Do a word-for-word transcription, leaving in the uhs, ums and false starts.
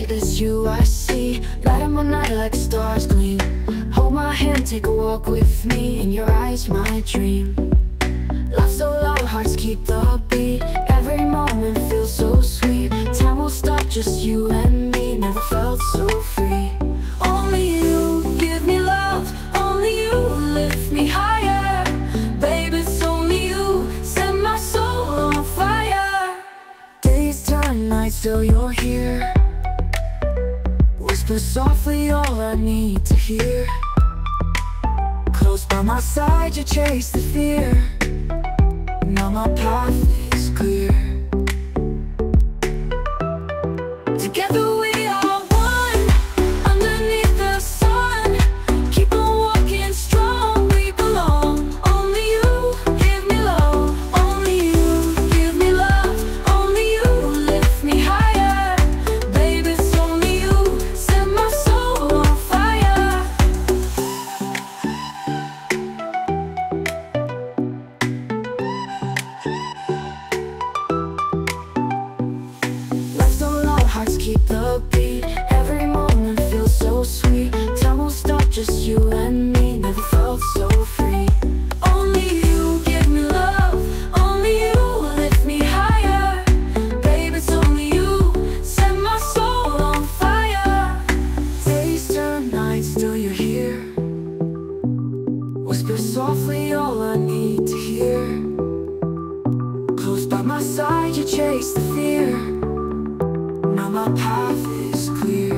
light is you I see. Light up my night like stars gleam. Hold my hand, take a walk with me. In your eyes, my dream. Love so loud, hearts keep the beat. Every moment feels so sweet. Time will stop, just you and me. Never felt so free. Only you give me love. Only you lift me higher. Baby, it's only you set my soul on fire. Days turn nights till you're here. Whisper softly all I need to hear. Close by my side, you chase the fear. Now my path is clear. Together we are one, underneath the sun. Keep on walking strong, we belong. Only you give me love. Only you give me love. Only you lift me higher. Baby, it's only you set my soul on fire. Life's so long, hearts keep the beat. Every moment feels so sweet. Time won't stop, just you and me. Never felt so free. Only you give me love. Only you lift me higher. Baby, it's only you set my soul on fire. Days turn nights till you're here. Whisper softly all I need to hear. Close by my side, you chase the fear. Now my path is clear.